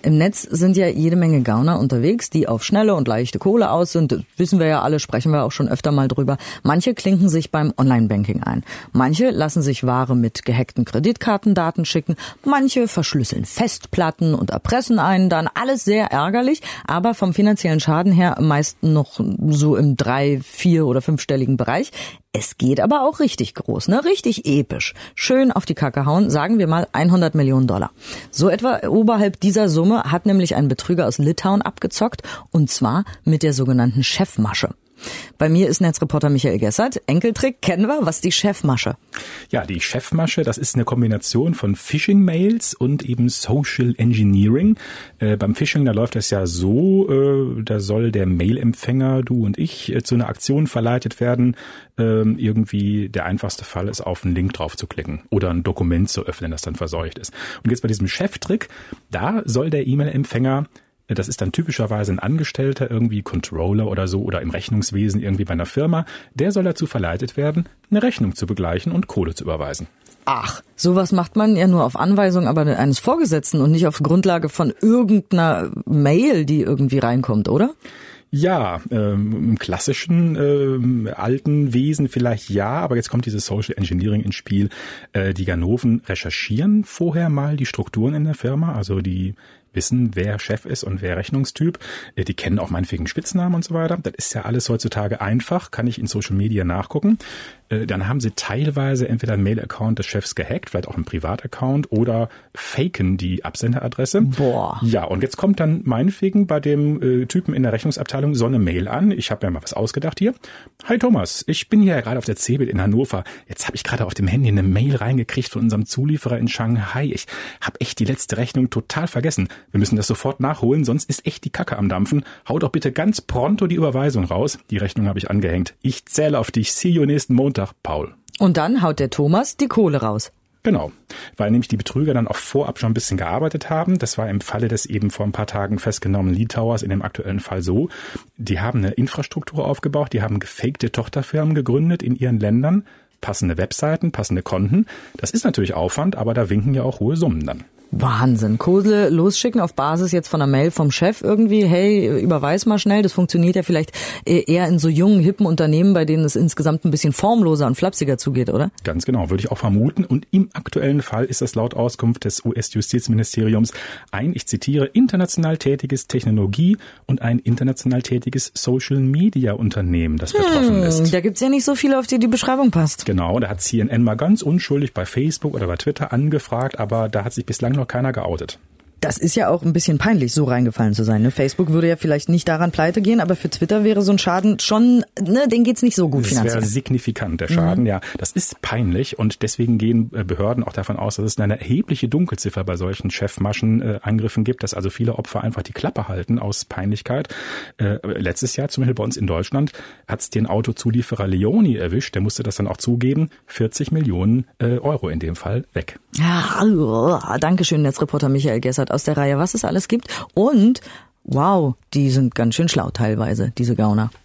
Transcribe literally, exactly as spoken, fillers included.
Im Netz sind ja jede Menge Gauner unterwegs, die auf schnelle und leichte Kohle aus sind. Das wissen wir ja alle, sprechen wir auch schon öfter mal drüber. Manche klinken sich beim Online-Banking ein. Manche lassen sich Ware mit gehackten Kreditkartendaten schicken. Manche verschlüsseln Festplatten und erpressen einen dann. Alles sehr ärgerlich, aber vom finanziellen Schaden her meist noch so im drei-, vier- oder fünfstelligen Bereich. Es geht aber auch richtig groß, ne? Richtig episch. Schön auf die Kacke hauen, sagen wir mal hundert Millionen Dollar. So etwa oberhalb dieser Summe hat nämlich ein Betrüger aus Litauen abgezockt, und zwar mit der sogenannten Chefmasche. Bei mir ist Netzreporter Michael Gessert. Enkeltrick kennen wir. Was ist die Chefmasche? Ja, die Chefmasche, das ist eine Kombination von Phishing-Mails und eben Social Engineering. Äh, beim Phishing, da läuft es ja so, äh, da soll der Mailempfänger, du und ich, äh, zu einer Aktion verleitet werden. Äh, irgendwie der einfachste Fall ist, auf einen Link drauf zu klicken oder ein Dokument zu öffnen, das dann verseucht ist. Und jetzt bei diesem Cheftrick, da soll der E-Mail-Empfänger, das ist dann typischerweise ein Angestellter, irgendwie Controller oder so, oder im Rechnungswesen irgendwie bei einer Firma, der soll dazu verleitet werden, eine Rechnung zu begleichen und Kohle zu überweisen. Ach, sowas macht man ja nur auf Anweisung aber eines Vorgesetzten und nicht auf Grundlage von irgendeiner Mail, die irgendwie reinkommt, oder? Ja, ähm, im klassischen ähm, alten Wesen vielleicht ja, aber jetzt kommt dieses Social Engineering ins Spiel. Äh, die Ganoven recherchieren vorher mal die Strukturen in der Firma, also die wissen, wer Chef ist und wer Rechnungstyp. Die kennen auch meinetwegen Spitznamen und so weiter. Das ist ja alles heutzutage einfach, kann ich in Social Media nachgucken. Dann haben sie teilweise entweder einen Mail-Account des Chefs gehackt, vielleicht auch einen Privataccount, oder faken die Absenderadresse. Boah. Ja, und jetzt kommt dann meinetwegen bei dem äh, Typen in der Rechnungsabteilung so eine Mail an. Ich habe mir mal was ausgedacht hier. Hi Thomas, ich bin hier gerade auf der Cebit in Hannover. Jetzt habe ich gerade auf dem Handy eine Mail reingekriegt von unserem Zulieferer in Shanghai. Ich habe echt die letzte Rechnung total vergessen. Wir müssen das sofort nachholen, sonst ist echt die Kacke am Dampfen. Hau doch bitte ganz pronto die Überweisung raus. Die Rechnung habe ich angehängt. Ich zähle auf dich. See you nächsten Montag, Paul. Und dann haut der Thomas die Kohle raus. Genau, weil nämlich die Betrüger dann auch vorab schon ein bisschen gearbeitet haben. Das war im Falle des eben vor ein paar Tagen festgenommenen Litauers in dem aktuellen Fall so. Die haben eine Infrastruktur aufgebaut, die haben gefakte Tochterfirmen gegründet in ihren Ländern, passende Webseiten, passende Konten. Das ist natürlich Aufwand, aber da winken ja auch hohe Summen dann. Wahnsinn. Kohle losschicken auf Basis jetzt von einer Mail vom Chef irgendwie, hey, überweis mal schnell. Das funktioniert ja vielleicht eher in so jungen, hippen Unternehmen, bei denen es insgesamt ein bisschen formloser und flapsiger zugeht, oder? Ganz genau, würde ich auch vermuten. Und im aktuellen Fall ist das laut Auskunft des U S-Justizministeriums ein, ich zitiere, international tätiges Technologie- und ein international tätiges Social-Media-Unternehmen, das betroffen hm, ist. Da gibt's ja nicht so viele, auf die die Beschreibung passt. Genau, da hat C N N mal ganz unschuldig bei Facebook oder bei Twitter angefragt, aber da hat sich bislang noch keiner geoutet. Das ist ja auch ein bisschen peinlich, so reingefallen zu sein. Ne? Facebook würde ja vielleicht nicht daran pleite gehen, aber für Twitter wäre so ein Schaden schon, ne, denen geht's nicht so gut finanziell. Das wäre signifikant, der Schaden, mhm. ja. Das ist peinlich und deswegen gehen Behörden auch davon aus, dass es eine erhebliche Dunkelziffer bei solchen Chefmaschen-Angriffen gibt, dass also viele Opfer einfach die Klappe halten aus Peinlichkeit. Äh, letztes Jahr zum Beispiel bei uns in Deutschland hat es den Autozulieferer Leoni erwischt, der musste das dann auch zugeben, vierzig Millionen äh, Euro in dem Fall weg. Ja, oh, Dankeschön, Netzreporter Michael Gessert aus der Reihe, was es alles gibt. Und wow, die sind ganz schön schlau teilweise, diese Gauner.